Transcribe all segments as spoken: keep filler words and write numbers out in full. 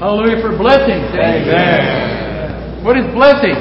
Hallelujah for blessings. Amen. What is blessing?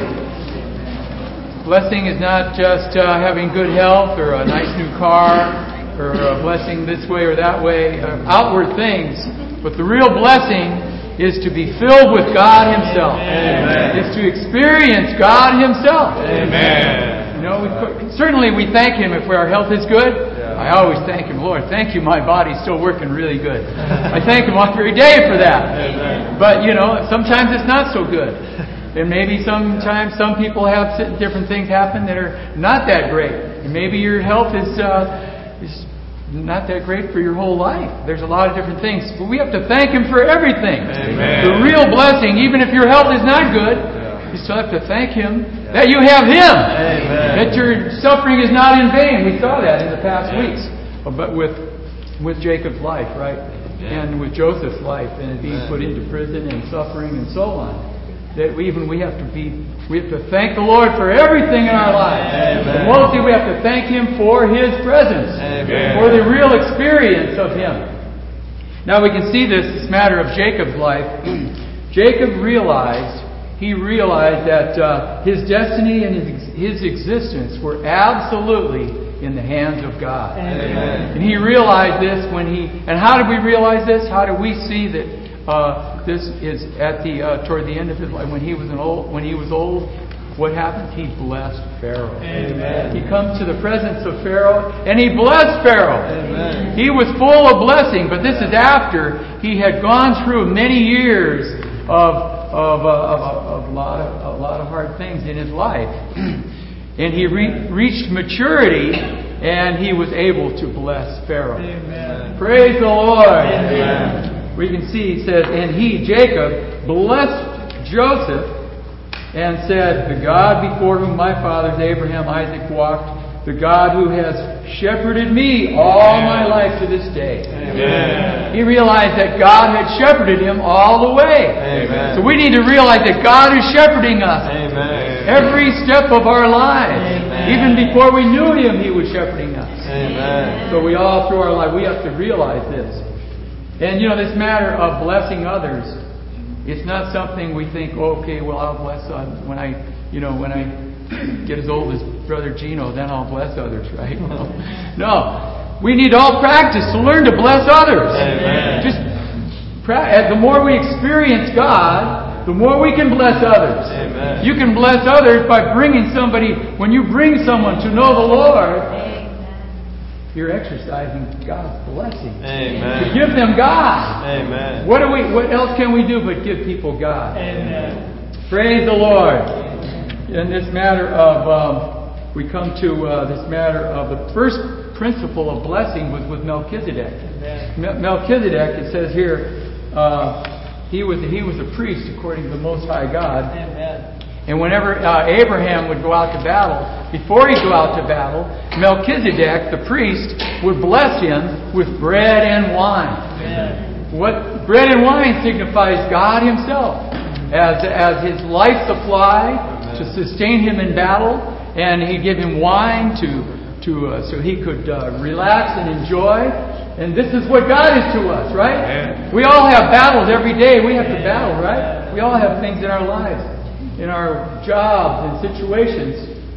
Blessing is not just uh, having good health or a nice new car or a blessing this way or that way, uh, outward things. But the real blessing is to be filled with God Himself. Amen. Is to experience God Himself. Amen. You know, we, certainly we thank Him if our health is good. Yeah. I always thank Him, Lord, thank you, my body's still working really good. I thank Him every day for that. Amen. But, you know, sometimes it's not so good. And maybe sometimes some people have different things happen that are not that great. And maybe your health is, uh, is not that great for your whole life. There's a lot of different things. But we have to thank Him for everything. Amen. The real blessing, even if your health is not good, you still have to thank Him that you have Him. Amen. That your suffering is not in vain. We saw that in the past weeks. But with with Jacob's life, right? And with Joseph's life and being put into prison and suffering and so on. That we, even we have to be we have to thank the Lord for everything in our lives. Amen. But mostly we have to thank Him for His presence. Amen. For the real experience of Him. Now we can see this, this matter of Jacob's life. Jacob realized He realized that uh, his destiny and his, his existence were absolutely in the hands of God. Amen. And he realized this when he... And how did we realize this? How do we see that uh, this is at the uh, toward the end of his life? When he was an old, when he was old, what happened? He blessed Pharaoh. Amen. He comes to the presence of Pharaoh and he blessed Pharaoh. Amen. He was full of blessing, but this is after he had gone through many years of Of, uh, of, of a lot of a lot of hard things in his life, and he re- reached maturity, and he was able to bless Pharaoh. Amen. Praise the Lord. Amen. We can see, he says, and he, Jacob, blessed Joseph, and said, "The God before whom my fathers Abraham, Isaac walked, the God who has shepherded me all my life to this day." Amen. He realized that God had shepherded him all the way. Amen. So we need to realize that God is shepherding us Amen. every step of our lives. Amen. Even before we knew Him, He was shepherding us. Amen. So we all through our life, we have to realize this. And you know, this matter of blessing others, it's not something we think, oh, okay, well, I'll bless others when I, you know, when I get as old as Brother Gino, then I'll bless others, right? No. no. We need all practice to learn to bless others. Amen. Just pra- the more we experience God, the more we can bless others. Amen. You can bless others by bringing somebody, when you bring someone to know the Lord, you're exercising God's blessing. Amen. To give them God. Amen. What do we? What else can we do but give people God? Amen. Praise the Lord. In this matter of, um, we come to uh, this matter of the first principle of blessing was with Melchizedek. Mel- Melchizedek, it says here, uh, he was he was a priest according to the Most High God. Amen. And whenever uh, Abraham would go out to battle, before he'd go out to battle, Melchizedek, the priest, would bless him with bread and wine. Amen. What bread and wine signifies God Himself as as His life supply to sustain him in battle, and He'd give him wine to to uh, so he could uh, relax and enjoy. And this is what God is to us, right? Amen. We all have battles every day. We have to battle, right? We all have things in our lives, in our jobs and situations.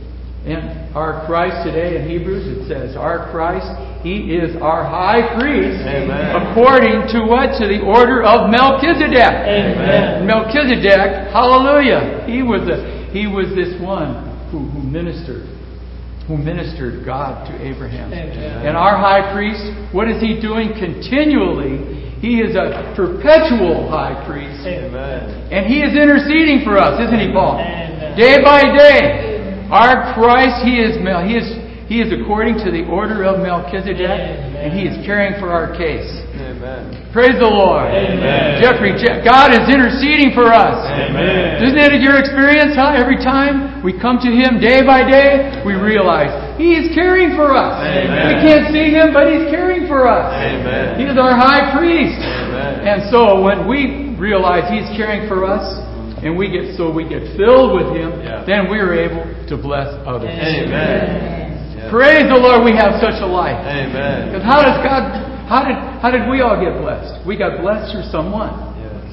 And our Christ today in Hebrews, it says, our Christ, He is our high priest. Amen. According to what? To the order of Melchizedek. Amen. Melchizedek, hallelujah. He was a He was this one who, who ministered, who ministered God to Abraham. Amen. And our high priest, what is he doing continually? He is a perpetual high priest. Amen. And he is interceding for us, isn't he, Paul? Amen. Day by day. Our Christ, he is he is he is according to the order of Melchizedek, Amen. and he is caring for our case. Amen. Praise the Lord. Amen. Jeffrey, God is interceding for us. Amen. Isn't it your experience, huh? Every time we come to Him day by day, we realize He is caring for us. Amen. We can't see Him, but He's caring for us. Amen. He is our high priest. Amen. And so when we realize He's caring for us, and we get so we get filled with Him, Yeah. then we are able to bless others. Amen. Yeah. Praise the Lord, we have such a life. Amen. Because how does God? How did how did we all get blessed? We got blessed through someone. Yeah.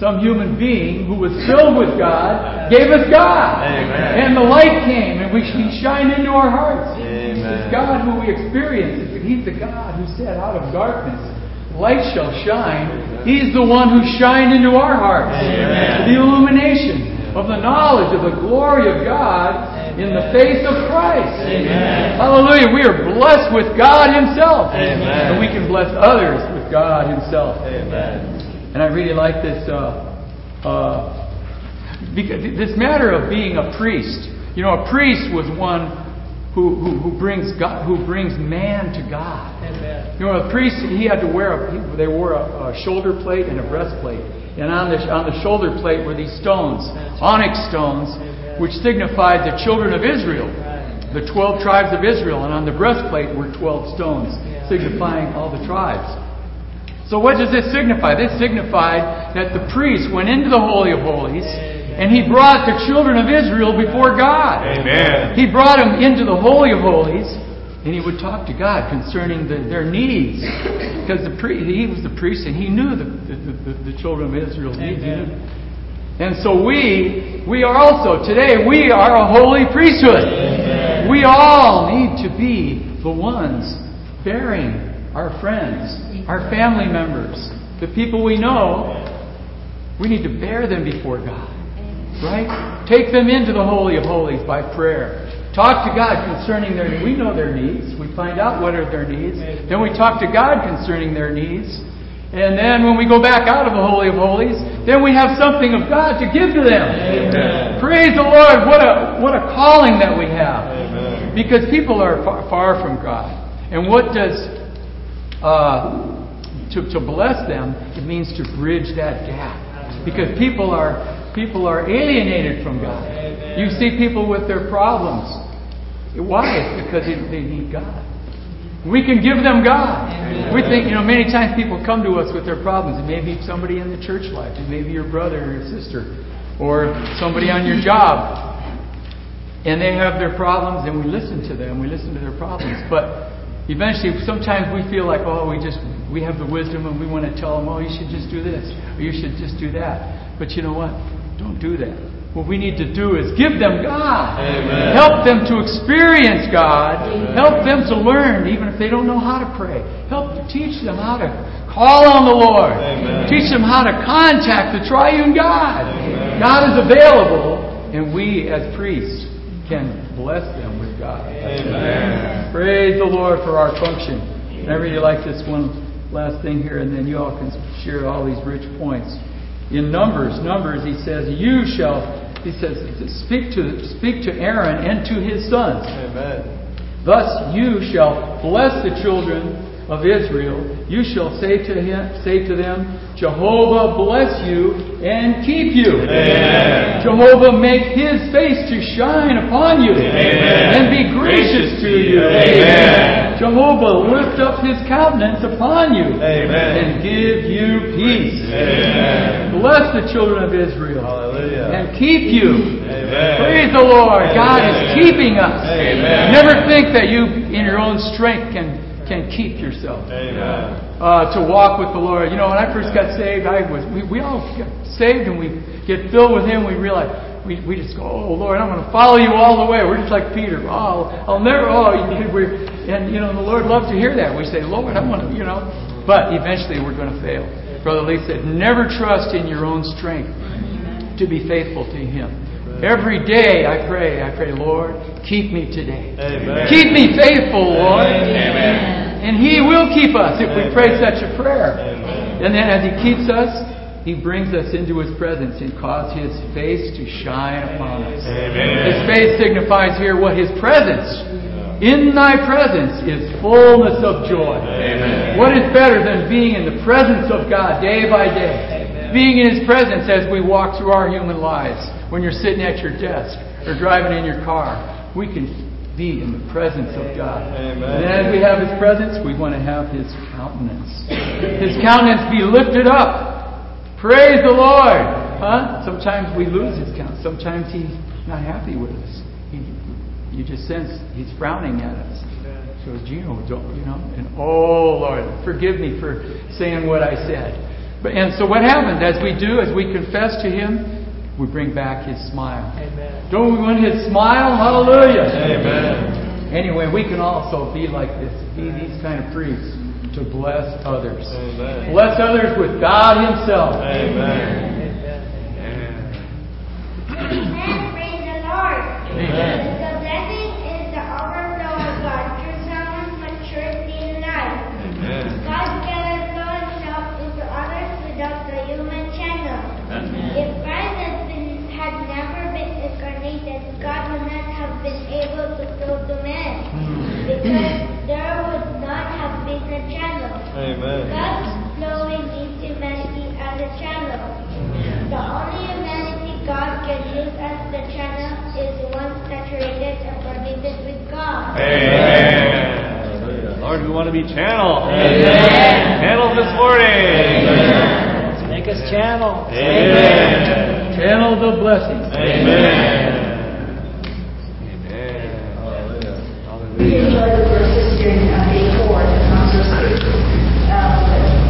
some human being who was filled with God gave us God. Amen. And the light came and we He shined into our hearts. Amen. It's God who we experience. He's the God who said, out of darkness light shall shine. He's the one who shined into our hearts. Amen. The illumination of the knowledge of the glory of God in the face of Christ. Amen. Hallelujah. We are blessed with God Himself. Amen. And we can bless others with God Himself. Amen. And I really like this uh, uh, because this matter of being a priest. You know, a priest was one who, who, who brings God, who brings man to God. Amen. You know, a priest, he had to wear a, they wore a, a shoulder plate and a breastplate. And on the on the shoulder plate were these stones, onyx stones, which signified the children of Israel, the twelve tribes of Israel. And on the breastplate were twelve stones, signifying all the tribes. So what does this signify? This signified that the priest went into the Holy of Holies and he brought the children of Israel before God. Amen. He brought them into the Holy of Holies and he would talk to God concerning the, their needs. Because the pri- he was the priest and he knew the, the, the, the children of Israel's needs. And so we, we are also, today, we are a holy priesthood. Amen. We all need to be the ones bearing our friends, our family members, the people we know. We need to bear them before God. Right? Take them into the Holy of Holies by prayer. Talk to God concerning their needs. We know their needs. We find out what are their needs. Then we talk to God concerning their needs. And then when we go back out of the Holy of Holies, then we have something of God to give to them. Amen. Praise the Lord. What a what a calling that we have. Amen. Because people are far, far from God. And what does uh, to, to bless them, it means to bridge that gap. Because people are people are alienated from God. You see people with their problems. Why? It's because they, they need God. We can give them God. Amen. We think, you know, many times people come to us with their problems. It may be somebody in the church life. It may be your brother or your sister. Or somebody on your job. And they have their problems and we listen to them. We listen to their problems. But eventually, sometimes we feel like, oh, we just, we have the wisdom and we want to tell them, oh, you should just do this. Or you should just do that. But you know what? Don't do that. What we need to do is give them God. Amen. Help them to experience God. Amen. Help them to learn, even if they don't know how to pray. Help to teach them how to call on the Lord. Amen. Teach them how to contact the triune God. Amen. God is available, and we as priests can bless them with God. Amen. Praise the Lord for our function. And I really like this one last thing here, and then you all can share all these rich points. In Numbers, Numbers, he says, you shall, he says, speak to speak to Aaron and to his sons. Amen. Thus you shall bless the children of Israel. You shall say to him, say to them, Jehovah bless you and keep you. Amen. Jehovah make His face to shine upon you. Amen. And be gracious to you. Amen. Jehovah lift up His countenance upon you. Amen. And give you peace. Amen. Bless the children of Israel. Hallelujah. And keep you. Amen. Praise the Lord. Amen. God is keeping us. Amen. Never think that you, in your own strength, can can keep yourself. Amen. Uh, to walk with the Lord. You know, when I first got saved, I was we, we all get saved and we get filled with Him. We realize we, we just go, oh Lord, I'm going to follow you all the way. We're just like Peter. Oh, I'll never. Oh, you, we're, and you know, the Lord loves to hear that. We say, Lord, I want to. You know, but eventually we're going to fail. Brother Lee said, never trust in your own strength to be faithful to Him. Every day I pray, I pray, Lord, keep me today. Amen. Keep me faithful, Lord. Amen. And He will keep us if we pray such a prayer. Amen. And then as He keeps us, He brings us into His presence and causes His face to shine upon us. Amen. His face signifies here what His presence. In Thy presence is fullness of joy. Amen. What is better than being in the presence of God day by day? Being in His presence as we walk through our human lives. When you're sitting at your desk or driving in your car, we can be in the presence of God. Amen. And as we have His presence, we want to have His countenance. His countenance be lifted up. Praise the Lord. Huh? Sometimes we lose His countenance. Sometimes He's not happy with us. He, you just sense He's frowning at us. So, Gino, don't, you know, and oh Lord, forgive me for saying what I said. But, and so what happens as we do, as we confess to Him, we bring back His smile. Amen. Don't we want His smile? Hallelujah. Amen. Anyway, we can also be like this, be these kind of priests to bless others. Amen. Bless others with God Himself. Amen. Praise the Lord. Amen. The blessing is the overflow of God through someone's maturity in life. Amen. God cannot flow Himself into others without the human channel. Amen. If Christ had, been, had never been incarnated, God would not have been able to flow to men, because there would not have been a channel. Amen. God's flowing needs humanity as a channel. The only humanity God can use as the channel is one saturated and permeated with God. Amen. Lord, we want to be channel. Amen. Channel this morning. Amen. Make us channel. Amen. Channel the blessings. Amen. We enjoy the verses here in uh, day four, uh, verse eight. Um,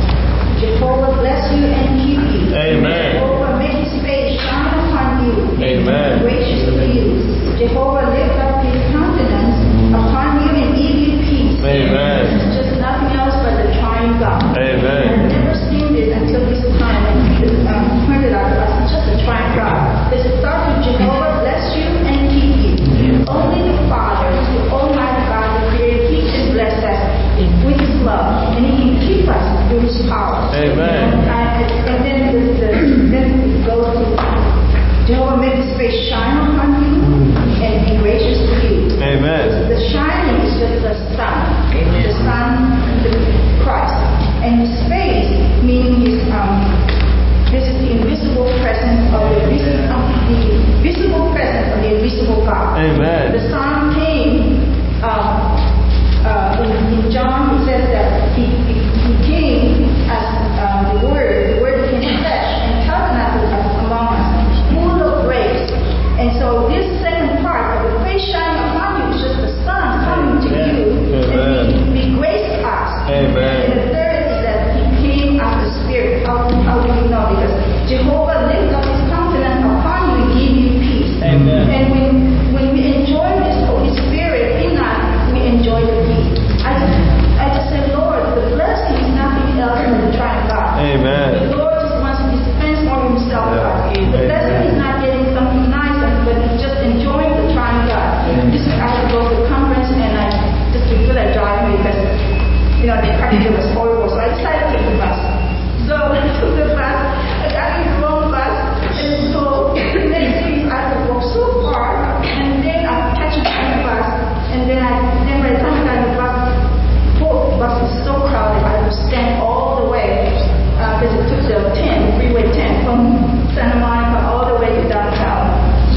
Jehovah bless you and keep you. Amen. Jehovah make His face shine upon you. Amen. Gracious to you. Jehovah lift up His countenance upon you and give you peace. Amen. This is just nothing else but the triune God. Amen. I've never seen this until this time, and it um, pointed out to us. It's just a triune God. There's a start with Jehovah bless you and keep you. Only the Father, the Almighty God, the Creator, He can bless us with His love, and He can keep us through His power. Amen. And, I, and then, the, the, then it goes to Jehovah make His face shine upon you and be gracious to you. Amen. The shining is just the sun, the sun, the Christ, and His face meaning His um, this is the invisible presence of the visible, um, the visible presence of the invisible God. Amen. The Son came. Um, uh, in, in John, it says that He, he, he came as uh, the Word. The Word became flesh and tabernacled among us, full of grace. And so this second part of the face shining upon you is just the sun coming to you Amen. and be, be grace to us. Amen. And the third is that He came as the Spirit. How, how do we know? Because Jehovah lifted up His countenance upon you and gave you peace. Amen. And when, when we enjoy this Holy Spirit in us, we enjoy the peace. I just, I just said, Lord, the blessing is nothing else than the triune God. Amen. The Lord just wants to dispense more of Himself to us. Yeah. The blessing is not getting something nice, but it's just enjoying the triune God. This week I had to go to the conference, and I just feel like driving because, you know, the parking was horrible, so I decided to take the bus. So I took the bus, I got in the wrong bus, and so the next thing is I had to walk so far, and then I catch another bus, and then I, then by the time I got in the bus, both buses were so crowded, I had to stand all the way, because uh, it took the ten, freeway ten, from Santa Monica all the way to downtown.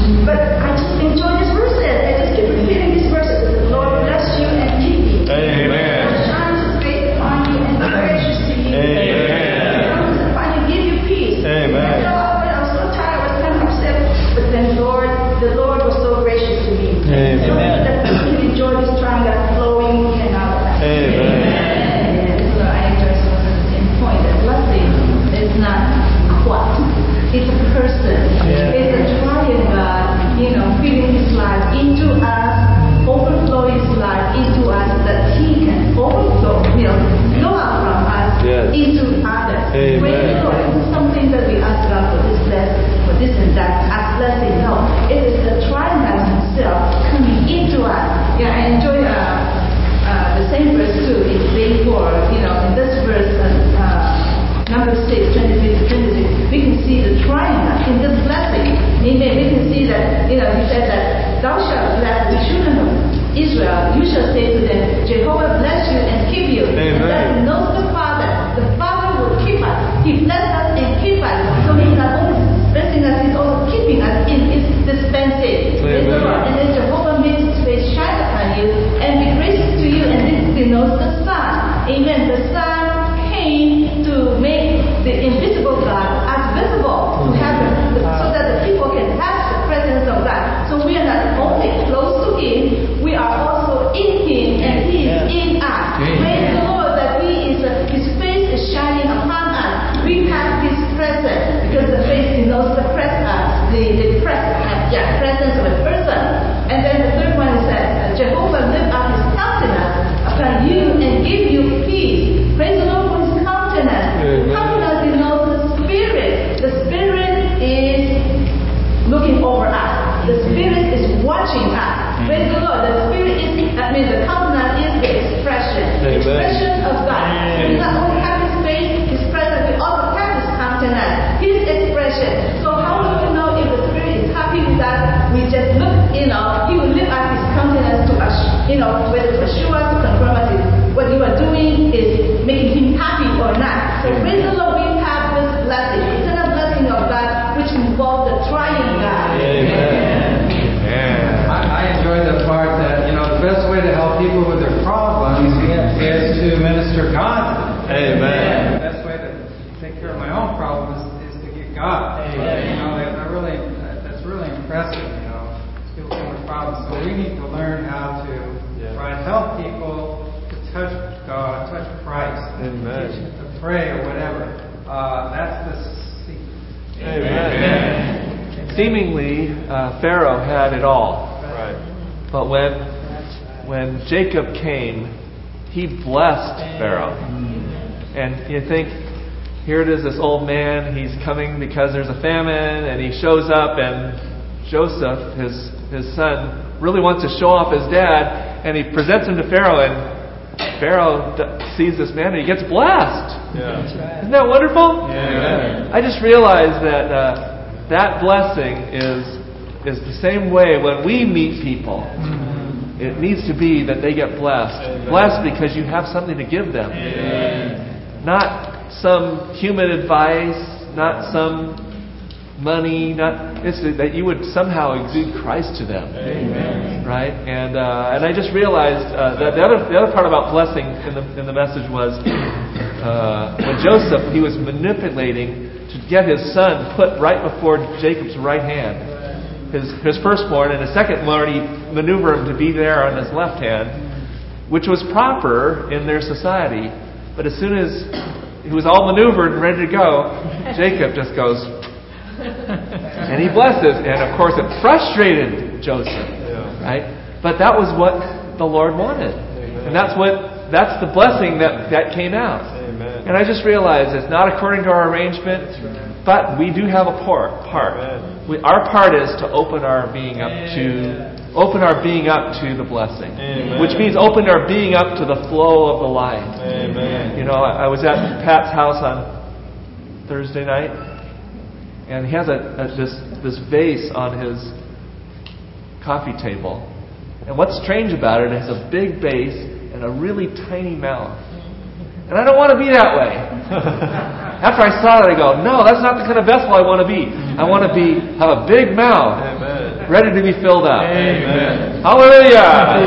But I just enjoy this verse. I just keep repeating these verses. The Lord bless you and keep you. Amen. The Lord shines His face upon you and be gracious to you. Amen. Comes upon you, give you peace. Amen. You know, when I was so tired, I was kind of upset, but then Lord, the Lord was so gracious to me. Amen. So that we can enjoy this triangle flowing in and out of us. Amen. So I just wanted to point that blessing is not what. It's a person. Yeah. It's a triune God, you know, feeding His life into us, overflow His life into us, that He can overflow, you know, flow out from us Yes. into others. Amen. When you know, it's something that we ask God for this blessing, for this and that, as blessing. No, it is the triune God Himself coming into us. Yeah, I enjoy uh, uh, the same verse too in day four. You know, in this verse, uh, uh, number six, twenty-three to twenty-six, we can see the triumph in this blessing. Amen. We can see that, you know, He said that, thou shalt bless the children of Israel. You shall say to them, Jehovah bless you and keep you. Amen. And that knows the Father. The Father will keep us. He bless us and keep us. So He's not only blessing us, He's also keeping us in His dispensing. Praise the Lord. And then Jehovah makes His face shine upon you and be gracious to you, and this denotes the Son. Amen. The Son came to make the invisible God as visible to heaven, so that the people can have the presence of God. So we are not only close to Him, we are also in Him, and He is in us. Praise the Lord. The Spirit is, I mean, the countenance is the expression. Amen. Expression of God. We not only have His face, His presence, we also have His countenance, His expression. So how do we know if the Spirit is happy with us? We just look, you know, He will lift up His countenance to us, you know, whether to assure us, to confirm us if what you are doing is making Him happy or not. So praise the Lord, we have this blessing, eternal blessing of God, which involves the triune God. Amen. Amen. I, I enjoyed the part that, you know, the best way to help people with their problems is to minister God to them. Amen. The best way to take care of my own problems is, is to get God. Amen. You know, that, that really, that's really impressive, you know, people with problems. So we need to learn how to Yeah. try to help people to touch God, touch Christ, Amen. teach them to pray or whatever. Uh, that's the secret. Amen. Seemingly, uh, Pharaoh had it all. Right. But when when Jacob came, he blessed Pharaoh. And you think, here it is, this old man, he's coming because there's a famine, and he shows up, and Joseph, his his son, really wants to show off his dad, and he presents him to Pharaoh, and Pharaoh d- sees this man, and he gets blessed. Yeah. Isn't that wonderful? Yeah. I just realized that uh, that blessing is is the same way when we meet people. It needs to be that they get blessed. Amen. Blessed because you have something to give them. Amen. Not some human advice, not some money, not it's that you would somehow exude Christ to them. Amen. Right? And uh, and I just realized uh, that the other the other part about blessing in the in the message was uh, when Joseph, he was manipulating to get his son put right before Jacob's right hand, his his firstborn, and his secondborn, he maneuvered him to be there on his left hand, which was proper in their society. But as soon as he was all maneuvered and ready to go, Jacob just goes, and he blesses, and of course it frustrated Joseph, Yeah. right? But that was what the Lord wanted, and that's what that's the blessing that that came out. Amen. And I just realized it's not according to our arrangement, but we do have a part. part. Amen. We, our part is to open our being up to open our being up to the blessing, Amen. which means open our being up to the flow of the life. Amen. You know, I, I was at Pat's house on Thursday night, and he has a, a this this vase on his coffee table. And what's strange about it, it has a big base and a really tiny mouth. And I don't want to be that way. After I saw it, I go, no, that's not the kind of vessel I want to be. I want to be have a big mouth, Amen. ready to be filled up. Amen. Hallelujah!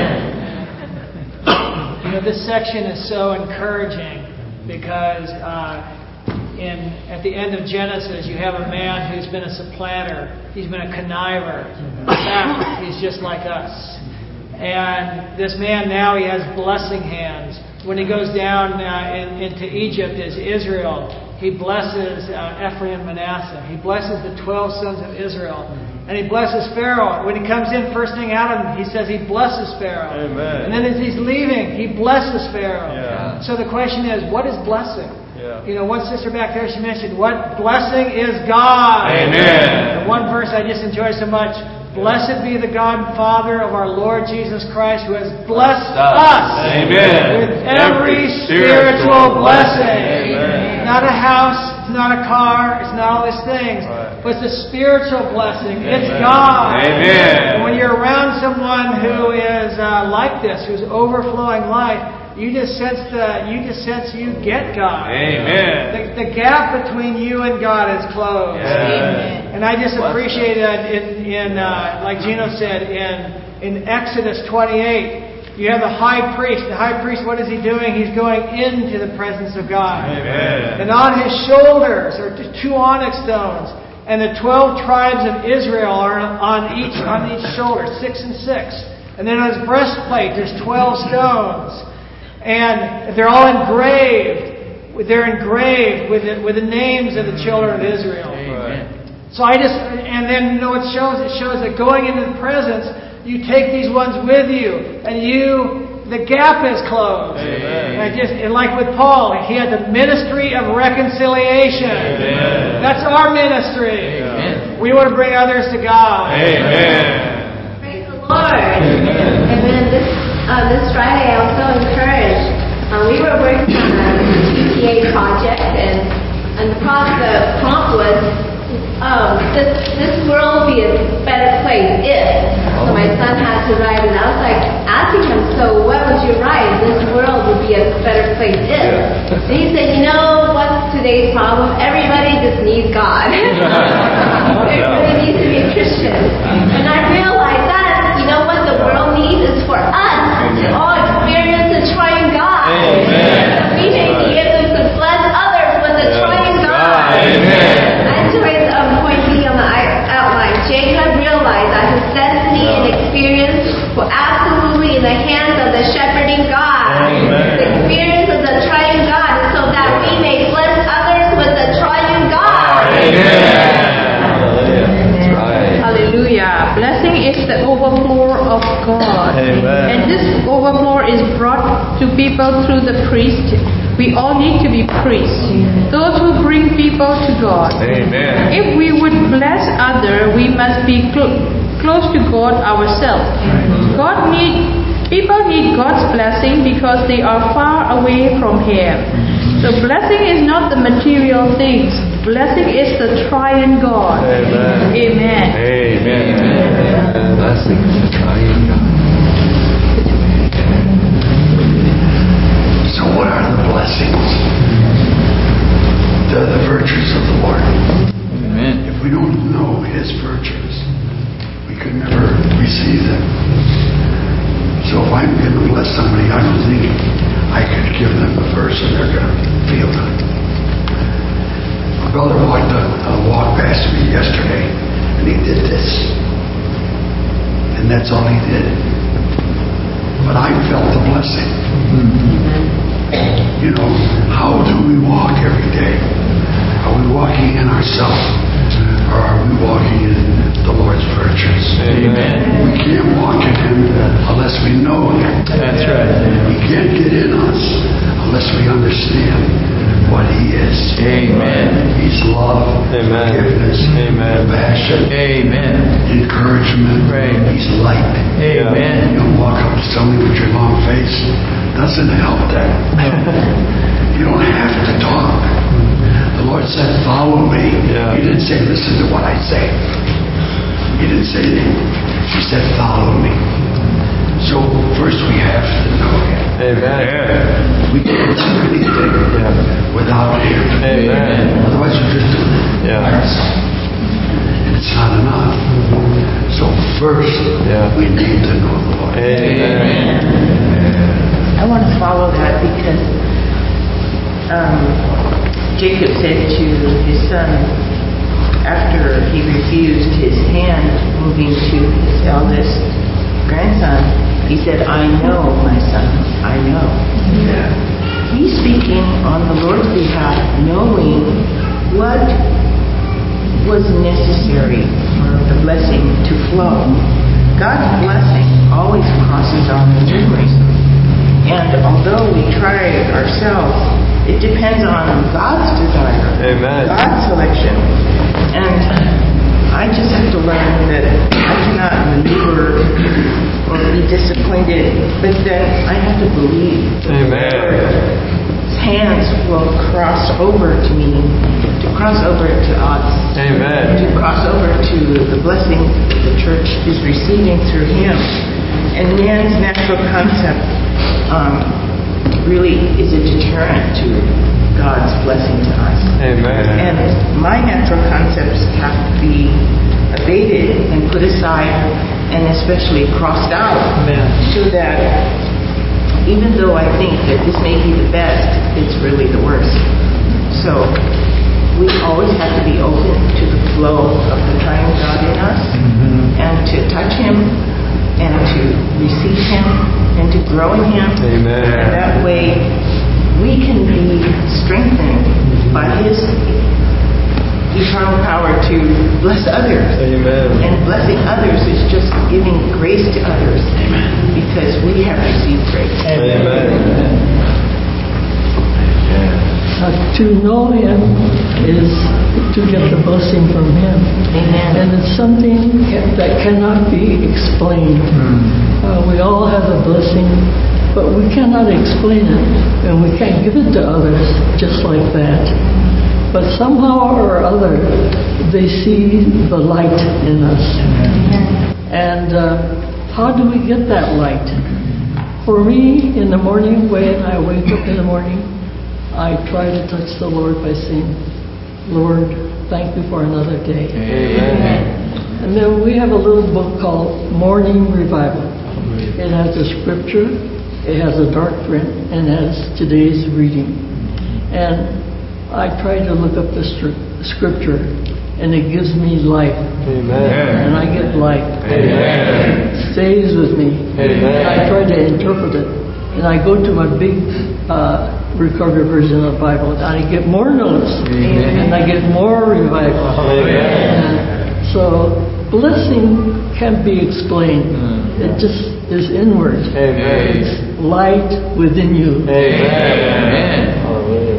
You know, this section is so encouraging because uh, in at the end of Genesis, you have a man who's been a supplanter. He's been a conniver. In fact, he's just like us. And this man now, he has blessing hands. When he goes down uh, in, into Egypt as Israel, he blesses uh, Ephraim and Manasseh. He blesses the twelve sons of Israel. And he blesses Pharaoh. When he comes in, first thing out of him, he says he blesses Pharaoh. Amen. And then as he's leaving, he blesses Pharaoh. Yeah. So the question is, what is blessing? Yeah. You know, one sister back there, she mentioned, what blessing is God? Amen. The one verse I just enjoy so much. Blessed be the God and Father of our Lord Jesus Christ, who has blessed us Amen. with every spiritual blessing. Amen. Not a house, it's not a car, it's not all these things, Right. but it's a spiritual blessing. It's Amen. God. Amen. And when you're around someone who is uh, like this, who's overflowing life, you just sense the, you just sense you get God. Amen. The, the gap between you and God is closed. Yes. And I just Bless appreciate that in, in uh, like Gino said, in in Exodus twenty-eight, you have the high priest. The high priest, what is he doing? He's going into the presence of God. Amen. And on his shoulders are t- two onyx stones. And the twelve tribes of Israel are on each on each shoulder, six and six. And then on his breastplate, there's twelve stones. And they're all engraved. They're engraved with the, with the names of the children of Israel. Right. So I just, and then you know what it shows? It shows that going into the presence, you take these ones with you, and you, the gap is closed. Amen. And I just, and like with Paul, he had the ministry of reconciliation. Amen. That's our ministry. Amen. We want to bring others to God. Amen. Praise the Lord. Lord. And then this uh, this Friday, I was so encouraged. Uh, we were working on a T P A project, and and the, pro- the prompt was, um, this this world would be a better place if. So my son had to write, and I was like asking him, so what would you write? This world would be a better place if. Yeah. And he said, you know what's today's problem? Everybody just needs God. Everybody needs to be a Christian. And I realized that, you know what the world needs is for us to all experience the triune God. Amen. We may be able to bless others with the Yeah. triune God. Amen. I enjoyed um, point B on the i- outline. Jacob realized that his destiny and experience were absolutely in the hands of the shepherding God. Amen. The experience of the triune God, so that we may bless others with the triune God. That's right. Hallelujah. Blessing is the overflow of God. Amen. And this overflow is brought to people through the priest. We all need to be priests. Those who bring people to God. Amen. If we would bless others, we must be cl- close to God ourselves. God need people need God's blessing because they are far away from Him. So blessing is not the material things. Blessing is the triune God. Amen. Amen. Amen. Blessing is the triune God. So what are the blessings? They're the virtues of the Lord. Amen. If we don't know His virtues, we could never receive them. So if I'm going to bless somebody, I don't think I could give them a verse and they're going to feel it. My brother walked, a, uh, walked past me yesterday and he did this. And that's all he did. But I felt the blessing. You know, how do we walk every day? Are we walking in ourselves? Or are we walking in the Lord's virtues? Amen. We can't walk in Him unless we know Him. That's right. He can't get in us unless we understand what He is. Amen. He's love, Amen. forgiveness, Amen. compassion, Amen. encouragement. Right. He's light. Amen. You don't walk up to somebody with your long face. Doesn't help that. You don't have to talk. The Lord said, follow me. Yeah. He didn't say, listen to what I say. He didn't say anything. He said, follow me. So first we have to know Him. Amen. We can't do anything Yeah. without Him. Amen. Otherwise we're just doing it Yeah. by ourselves. And it's not enough. So first Yeah. we need to know the Lord. Amen. I want to follow that because um, Jacob said to his son, after he refused his hand moving to his eldest grandson, he said, I know, my son, I know. Yeah. He's speaking on the Lord's behalf, knowing what was necessary for the blessing to flow. God's blessing always crosses our memory. And although we try ourselves, it depends on God's desire, Amen. God's selection. And I just have to learn that I cannot maneuver or be disappointed, but then I have to believe Amen. His hands will cross over to me, to cross over to us, Amen. to cross over to the blessing the church is receiving through Him. And man's natural concept um, really is a deterrent to God's blessing to us. Amen. And my natural concepts have to be abated and put aside and especially crossed out. Amen. So that even though I think that this may be the best, it's really the worst. So we always have to be open to the flow of the triune God in us, mm-hmm. and to touch Him and to receive Him and to grow in Him. Amen. And that way we can be strengthened by His eternal power to bless others. Amen. And blessing others is just giving grace to others. Amen. Because we have received grace. Amen. Amen. Uh, to know Him is to get the blessing from Him. Amen. And and it's something that cannot be explained. Uh, we all have a blessing, but we cannot explain it, and we can't give it to others just like that. But somehow or other, they see the light in us. And uh, how do we get that light? For me, in the morning, when I wake up in the morning, I try to touch the Lord by saying, Lord, thank you for another day. Amen. And then we have a little book called Morning Revival. It has a scripture, it has a dark print, and it has today's reading. And I try to look up the scripture, and it gives me life. Amen. And I get life. Amen. It stays with me. Amen. I try to interpret it. And I go to my big uh, recorded version of the Bible, and I get more notes. Amen. And I get more revival. Amen. So blessing can't be explained. Amen. It just is inward. Amen. It's light within you. Amen. Amen.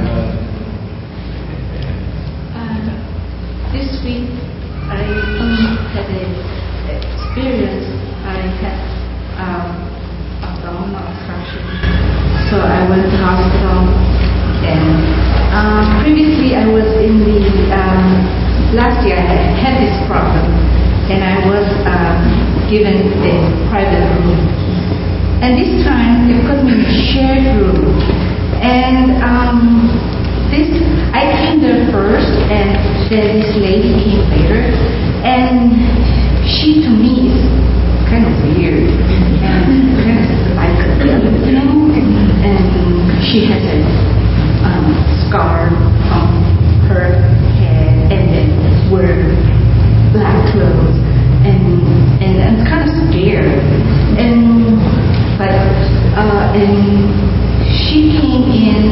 This week, I um, had an experience. I had um, abdominal obstruction, so I went to hospital. And uh, previously, I was in the um, last year. I had, had this problem, and I was um, given a private room. And this time, they put me in a shared room, and. Um, This, I came there first, and then this lady came later, and she to me is kind of weird, and kind of like a you know, and she has a um, scar on her head, and then wear black clothes, and and I'm kind of scared, and but uh, and she came in.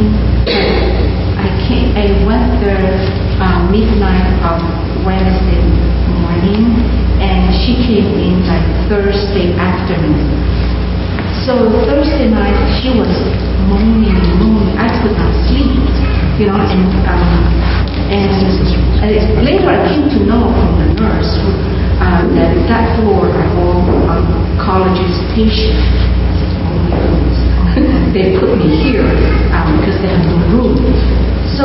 I came, I went there uh, midnight of Wednesday morning, and she came in like Thursday afternoon. So Thursday night she was moaning, moaning. I could not sleep, you know. And um, and uh, later I came to know from the nurse who, uh, that that floor are all oncologist patients. Oh my goodness. They put me here um, because they have no room. So,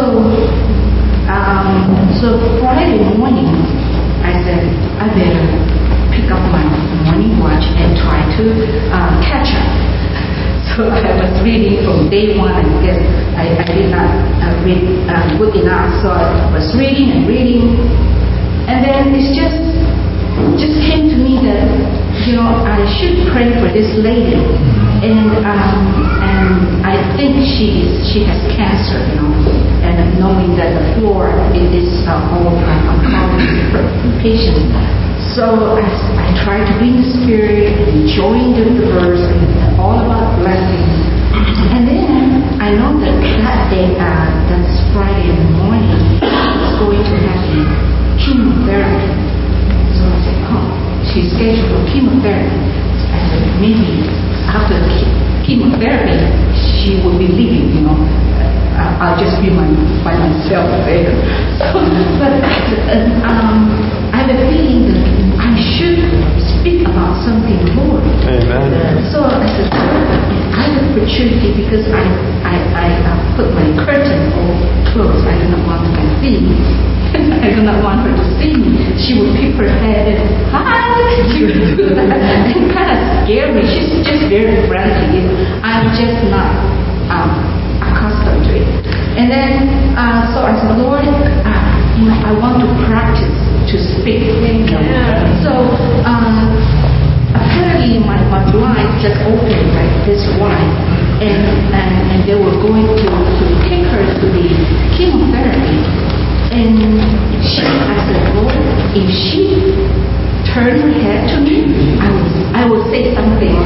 um, so Friday morning, I said I better pick up my morning watch and try to uh, catch up. So I was reading from day one, and guess I, I did not uh, read uh, good enough. So I was reading and reading, and then it's just just came to me that you know I should pray for this lady. And um, and I think she is she has cancer, you know, and knowing that the floor it is uh, all uh, oncology patients. So I, I try to be in the spirit, enjoying the, the verse, and all about blessings. And then I know that that day, uh, that's Friday in the morning, is going to have a chemotherapy. So I said, oh, she's scheduled for chemotherapy. I said, maybe after chemotherapy, she will be leaving, you know. Uh, I'll just be my, by myself there. So, but uh, um, I have a feeling that I should speak about something, Lord. Amen. So I said, I have an opportunity because I, I, I uh, put my curtain all closed. I do not want her to see me. I do not want her to see me. She would peep her head and, hi! She would do that. It kind of scared me. She's just very friendly. I'm just not um, accustomed to it. And then, uh, so I said, Lord, uh, you know, I want to practice to speak. Yeah. So, uh, apparently my, my blind just opened like this wide, and, and, and they were going to, to take her to the chemotherapy. And she, I said, Lord, if she turned her head to me, I would, I would say something.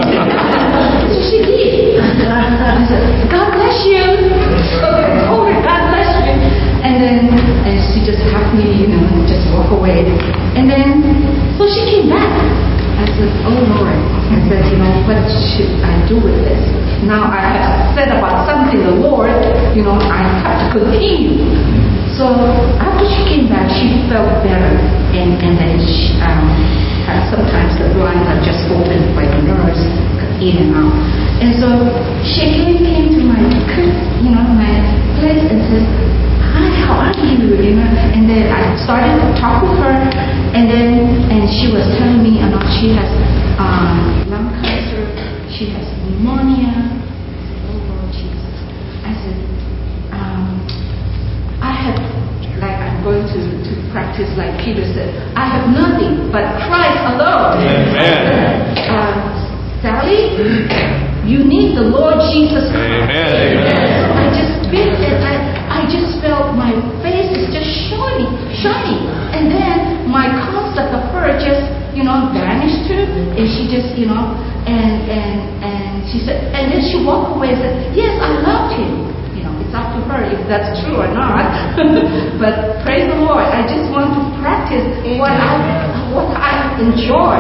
So she did. I said, God bless you. So I told her, God bless you. And then and she just hugged me, you know, and just walk away. And then, so she came back. I said, oh Lord. I said, you know, what should I do with this? Now I have said about something, the Lord, you know, I have to continue. So after she came back, she felt better, and, and then she, um, uh, sometimes the blinds are just open by the nurse, in and out. And so she came, came to my, you know, my place and says, "Hi, how are you?" You know, and then I started to talk with her, and then and she was telling me, you know, she has um, lung cancer, she has pneumonia. Oh Lord Jesus! I said, um, I have, like I'm going to, to practice like Peter said, I have nothing but Christ alone. Amen. Uh, Sally, you need the Lord Jesus Christ. Amen. So I just feel it. I, I just felt my face is just shiny, shiny. And then my concept of her just, you know, vanished too. And she just, you know, and and and she said, and then she walked away and said, "Yes, I loved him." You know, it's up to her if that's true or not. But praise the Lord. I just want to practice what I what I enjoy.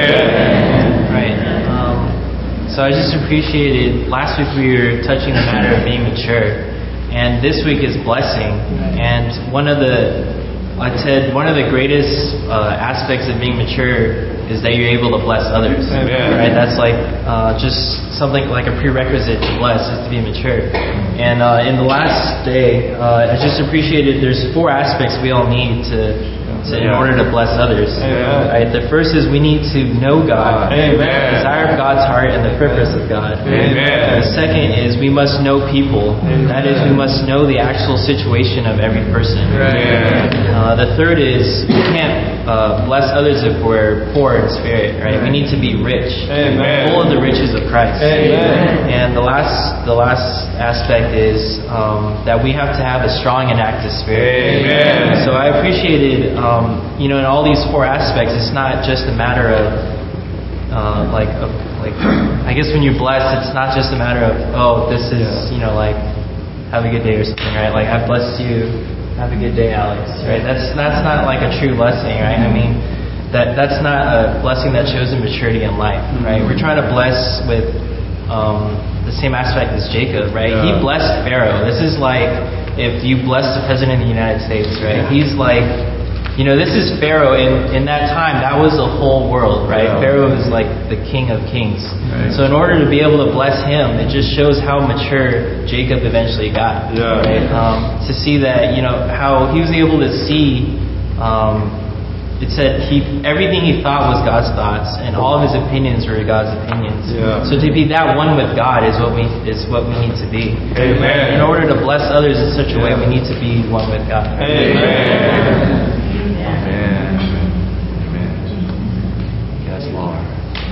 Amen. Right. Um, so I just appreciated, last week we were touching the matter of being mature, and this week is blessing. And one of the, I said, one of the greatest uh, aspects of being mature is that you're able to bless others. Amen. Right? That's like uh, just something like a prerequisite to bless is to be mature. And uh, in the last day, uh, I just appreciated there's four aspects we all need to, to in order to bless others. Amen. Right? The first is we need to know God, Amen. the desire of God's heart, and the purpose of God. Amen. The second is we must know people. Amen. That is, we must know the actual situation of every person. Amen. Uh, the third is we can't uh, bless others if we're poor in spirit. Right? We need to be rich, Amen. full of the riches of Christ. Amen. And the last, the last aspect is um, that we have to have a strong and active spirit. Amen. So I appreciated, um, you know, in all these four aspects, it's not just a matter of, uh, like, of, like, I guess when you're blessed, it's not just a matter of, oh, this is, you know, like, have a good day or something, right? Like, I blessed you, have a good day, Alex, right? That's that's not like a true blessing, right? I mean, that that's not a blessing that shows a maturity in life, right? We're trying to bless with um, the same aspect as Jacob, right? Yeah. He blessed Pharaoh. This is like if you bless the President of the United States, right? He's like, you know, this is Pharaoh. In, in that time, that was the whole world, right? Yeah. Pharaoh is like the king of kings. Right. So in order to be able to bless him, it just shows how mature Jacob eventually got. Yeah. Right? Um, to see that, you know, how he was able to see, um, it said he everything he thought was God's thoughts, and all of his opinions were God's opinions. Yeah. So to be that one with God is what we is what we need to be. Amen. In order to bless others in such a way, we need to be one with God. Amen. Amen. Yes, Lord.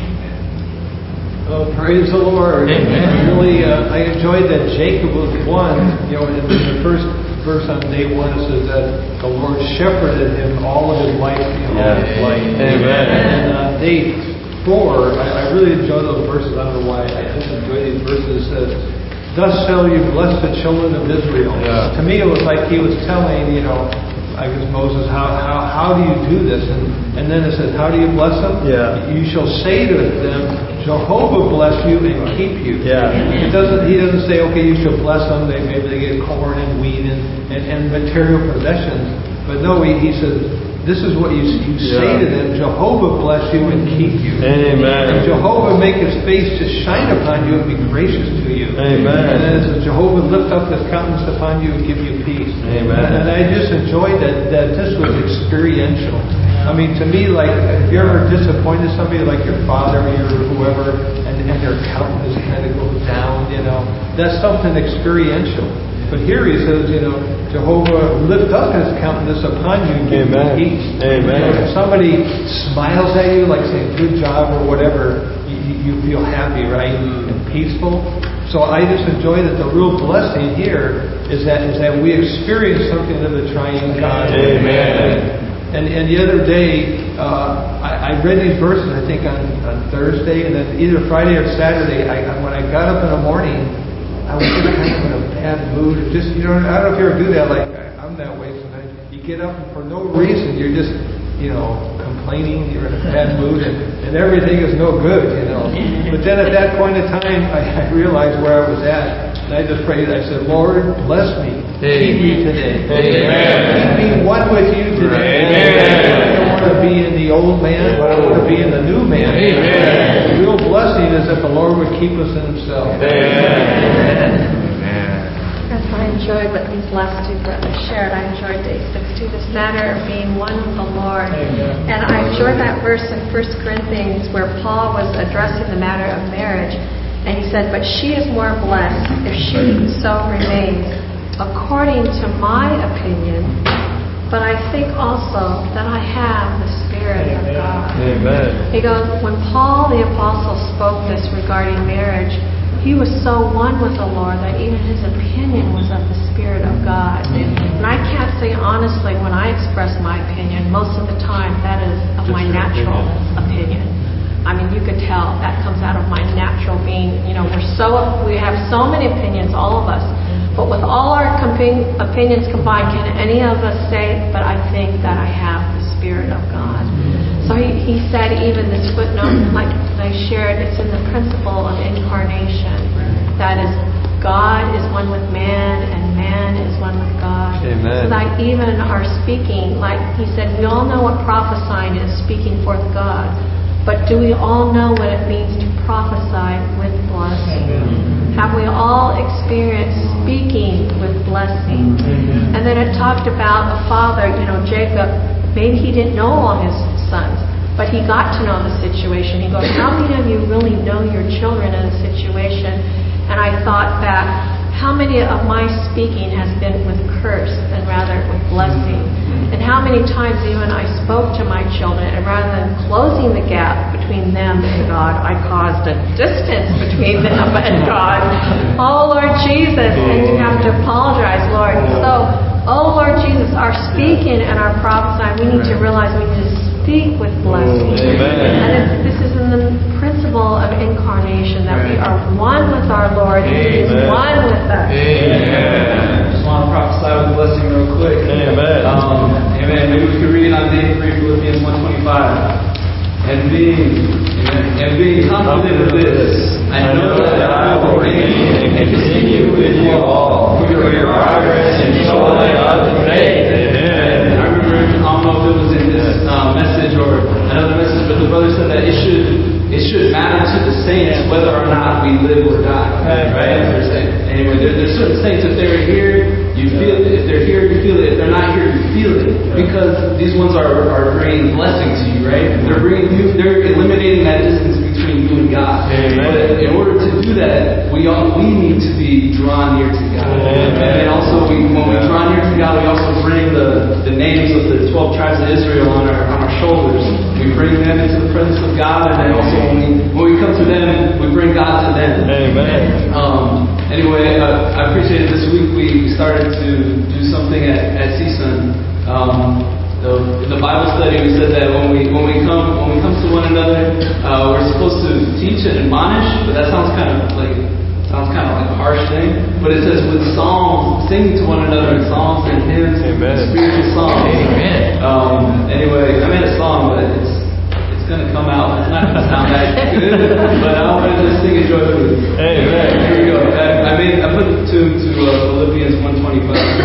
Oh, praise the Lord. Amen. Really, uh, I enjoyed that Jacob was one. You know, in the first verse on day one, it says that the Lord shepherded him all of his life, you know, all of his life. Amen. And uh, day four, I, I really enjoy those verses. I don't know why. I just enjoy these verses. It says, "Thus shall you bless the children of Israel." Yeah. To me, it was like he was telling, you know, I guess Moses, how how how do you do this? And and then it says, how do you bless them? Yeah. You shall say to them, Jehovah bless you and keep you. Yeah. It doesn't. He doesn't say, okay, you shall bless them. They maybe they get corn and wheat and, and, and material possessions. But no, he, he says, this is what you you say Yeah. to them: Jehovah bless you and keep you. Amen. And Jehovah make His face to shine upon you and be gracious to you. Amen. And then it says, Jehovah lift up His countenance upon you and give you peace. Amen. And I just enjoyed that that this was experiential. I mean, to me, like, if you ever disappointed somebody, like your father or your whoever, and, and their countenance kind of goes down, you know, that's something experiential. But here he says, you know, Jehovah lift up His countenance upon you and give you peace. Amen. You know, if somebody smiles at you, like saying good job or whatever, you, you feel happy, right, and peaceful. So I just enjoy that the real blessing here is that is that we experience something of the triune God. Amen. And and the other day, uh, I, I read these verses, I think, on, on Thursday, and then either Friday or Saturday, I, when I got up in the morning, I was just kind of in a bad mood. And just, you know, I don't know if you ever do that, like, I'm that way sometimes. You get up and for no reason, you're just, you know, complaining, you're in a bad mood, and, and everything is no good, you know. But then at that point in time, I, I realized where I was at. And I just prayed, I said, Lord, bless me. Keep me today. Amen. Keep me one with you today. Amen. I don't be in the old man, but I want to be in the new man. Amen. The real blessing is that the Lord would keep us in Himself. Amen. As I enjoyed what these last two brothers shared, I enjoyed day six too, this matter of being one with the Lord. Amen. And I enjoyed that verse in First Corinthians where Paul was addressing the matter of marriage. And he said, but she is more blessed if she so remains, according to my opinion. But I think also that I have the Spirit of God. Amen. He goes, when Paul the Apostle spoke this regarding marriage, he was so one with the Lord that even his opinion was of the Spirit of God. And I can't say honestly, when I express my opinion, most of the time that is of my natural opinion. I mean, you could tell that comes out of my natural being. You know, we're so we have so many opinions, all of us. But with all our compa- opinions combined, can any of us say, but I think that I have the Spirit of God? So he, he said even this footnote, like I shared, it's in the principle of incarnation. That is, God is one with man and man is one with God. Amen. So that even our speaking, like he said, we all know what prophesying is, speaking forth God. But do we all know what it means to prophesy with blessing? Amen. Have we all experienced speaking with blessing? Amen. And then it talked about a father, you know, Jacob, maybe he didn't know all his sons, but he got to know the situation. He goes, how many of you really know your children in a situation? And I thought back, how many of my speaking has been with curse and rather with blessing? And how many times even I spoke to my children, and rather than closing the gap between them and God, I caused a distance between them and God. Oh, Lord Jesus, and you have to apologize, Lord. So, oh, Lord Jesus, our speaking and our prophesying, we need to realize we need to speak with blessing. And it's, this is in the principle of incarnation, that we are one with our Lord, and He is one with us. Amen. Just want to prophesy with blessing real quick. Amen. Um, amen. Maybe we could read on day three, Philippians one twenty-five. And being, amen, and being confident of this, I know that I will remain and continue with you all for your progress and joy of the faith. Amen. I remember, I don't know if it was in this uh, message or another message, but the brother said that it should it should matter to the saints whether or not we live or die. Right? Anyway, there, there's certain saints, if they're here, you feel it. If they're here, you feel it. If they're not here, you feel it. Because these ones are, are bringing blessing to you, right? They're bringing you, they're eliminating that distance between you and God. Amen. But in order to do that, we all we need to be drawn near to God. Amen. And then also, we, when we draw near to God, we also bring the, the names of the twelve tribes of Israel on our on our shoulders. We bring them into the presence of God, and then also when we when we come to them, we bring God to them. Amen. Um, anyway, uh, I appreciate it. This week we started to do something at at C S U N. Um, the, in the Bible study, we said that when we when we come when we come to one another, uh, we're supposed to teach and admonish. But that sounds kind of like sounds kind of like a harsh thing. But it says with psalms, singing to one another in psalms and hymns, and spiritual songs. Amen. Um, anyway, I made a song, but it's it's gonna come out. It's not gonna sound that good, but I want to just sing it joyfully. Amen. Here we go. I, I made I put the tune to uh, Philippians one twenty-five.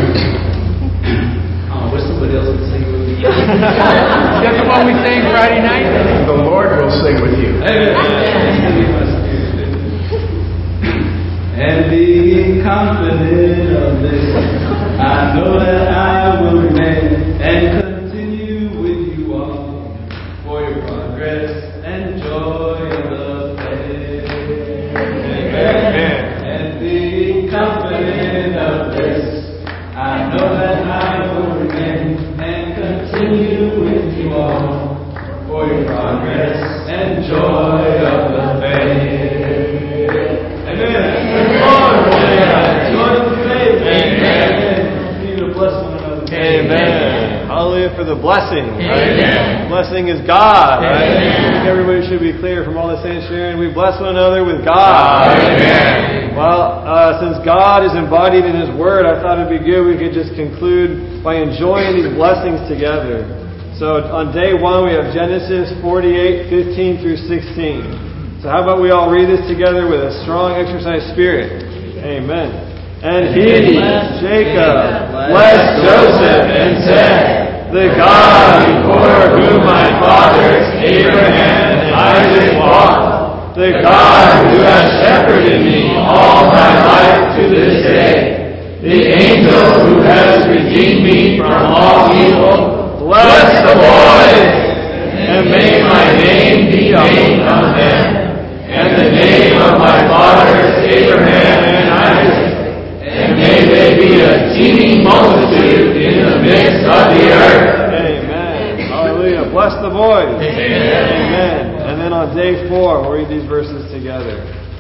Wish somebody else would sing with me. That's the one we sang Friday night? The Lord will sing with you. And being confident of this, I know that I will remain and continue with you all for your progress and joy of the faith. Amen. And being confident of this, I know that I will remain and continue with you all for your progress and joy of the faith. Amen. Lord, joy of the faith. Amen. Continue to bless one another. Amen. Hallelujah for the blessing. Amen. Blessing is God. Right? Amen. I think everybody should be clear from all the saints sharing. We bless one another with God. Amen. Well, uh, since God is embodied in His Word, I thought it'd be good we could just conclude by enjoying these blessings together. So on day one, we have Genesis forty-eight, fifteen through sixteen. So how about we all read this together with a strong exercise spirit? Amen. And he, Jacob, blessed Joseph and said, the God before whom I Bless the boys. Amen. Amen. And then on day four, we'll read these verses together.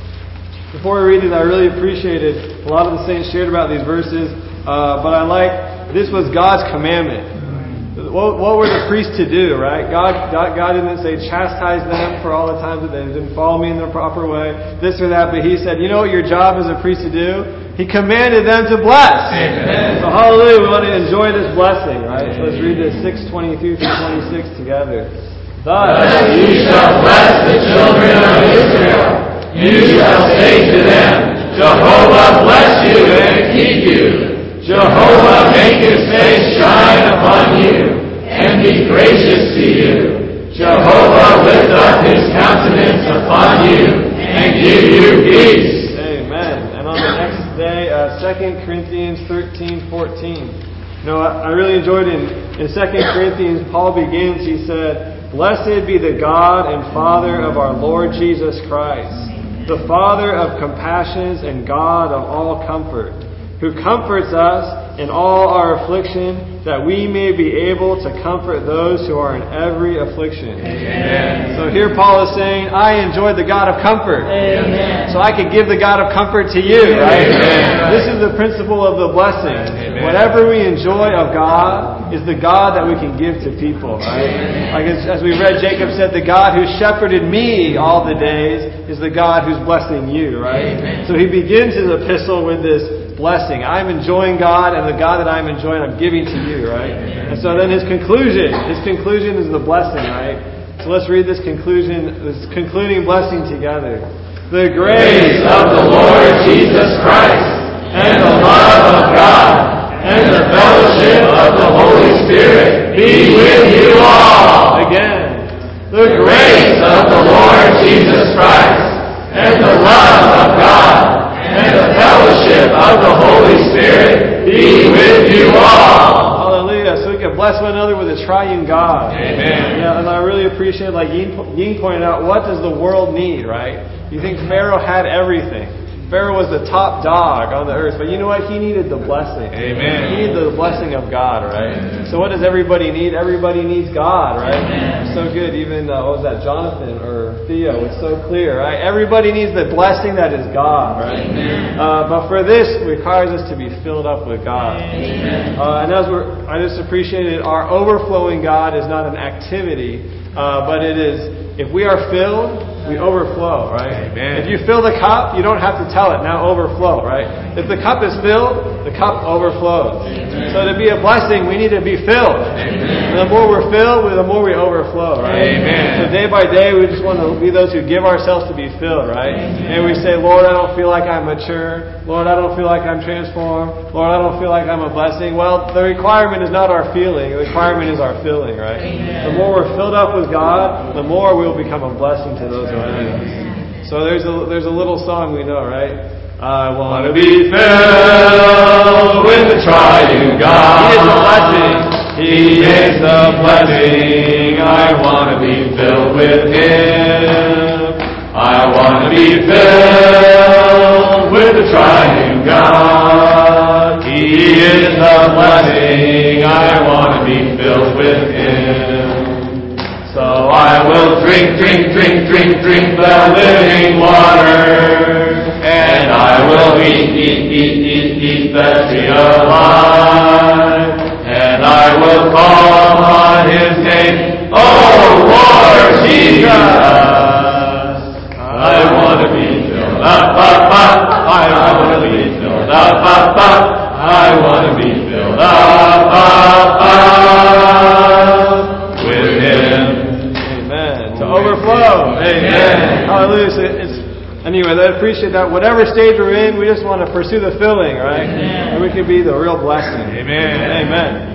Before we read these, I really appreciated a lot of the saints shared about these verses, uh, but I like, this was God's commandment. What, what were the priests to do, right? God, God God didn't say chastise them for all the times that they didn't follow me in the proper way, this or that, but He said, you know what your job as a priest to do? He commanded them to bless. Amen. So hallelujah, we want to enjoy this blessing, right? So let's read this six twenty-two through twenty-six together. Thus you shall bless the children of Israel. You shall say to them, Jehovah bless you and keep you. Jehovah make His face shine upon you and be gracious to you. Jehovah lift up His countenance upon you and give you peace. Amen. And on the next day, uh, Second Corinthians thirteen fourteen. You know, I, I really enjoyed in, in Second Corinthians, Paul begins, he said, Blessed be the God and Father of our Lord Jesus Christ, the Father of compassions and God of all comfort, who comforts us in all our affliction, that we may be able to comfort those who are in every affliction. Amen. So here Paul is saying, I enjoy the God of comfort. Amen. So I can give the God of comfort to you, right? Amen. This is the principle of the blessing. Amen. Whatever we enjoy of God is the God that we can give to people, right? Amen. Like as, as we read, Jacob said, the God who shepherded me all the days is the God who's blessing you, right? Amen. So he begins his epistle with this blessing. I'm enjoying God, and the God that I'm enjoying, I'm giving to you, right? And so then his conclusion, his conclusion is the blessing, right? So let's read this conclusion, this concluding blessing together. The grace of the Lord Jesus Christ, and the love of God, and the fellowship of the Holy Spirit be with you all. Again. The grace of the Lord Jesus Christ, and the love of God, and the fellowship of the Holy Spirit be with you all. Hallelujah. So we can bless one another with a triune God. Amen. Yeah, and I really appreciate, like Ying, Ying pointed out, what does the world need, right? You think Pharaoh had everything. Pharaoh was the top dog on the earth, but you know what? He needed the blessing. Amen. He needed the blessing of God, right? Amen. So what does everybody need? Everybody needs God, right? Amen. So good. Even, uh, what was that, Jonathan or Theo? It's so clear, right? Everybody needs the blessing that is God, right? Amen. Uh, but for this, it requires us to be filled up with God. Amen. Uh, and as we're, I just appreciated our overflowing God is not an activity, uh, but it is, if we are filled, we overflow, right? Amen. If you fill the cup, you don't have to tell it, now overflow, right? If the cup is filled, the cup overflows. Amen. So to be a blessing, we need to be filled. Amen. And the more we're filled, the more we overflow, right? Amen. So day by day, we just want to be those who give ourselves to be filled, right? Amen. And we say, Lord, I don't feel like I'm mature. Lord, I don't feel like I'm transformed. Lord, I don't feel like I'm a blessing. Well, the requirement is not our feeling. The requirement is our filling, right? Amen. The more we're filled up with God, the more we'll become a blessing to those around us. So there's a, there's a little song we know, right? I want to be filled with the triune God. He is the blessing. He is the blessing. I want to be filled with Him. I want to be filled with the triune God. He is the blessing. I want to be filled with Him. So I will drink, drink, drink, drink, drink the living water. And I will eat, eat, eat, eat, eat the tree of life. And I will call on His name, oh Lord Jesus. I want to be filled up, up, up. I want to be filled up, up, up. I want to be filled up, up, up with Him. Amen. To overflow. Amen. Hallelujah. So it's, anyway, I appreciate that. Whatever stage we're in, we just want to pursue the filling, right? Amen. And we can be the real blessing. Amen. Amen.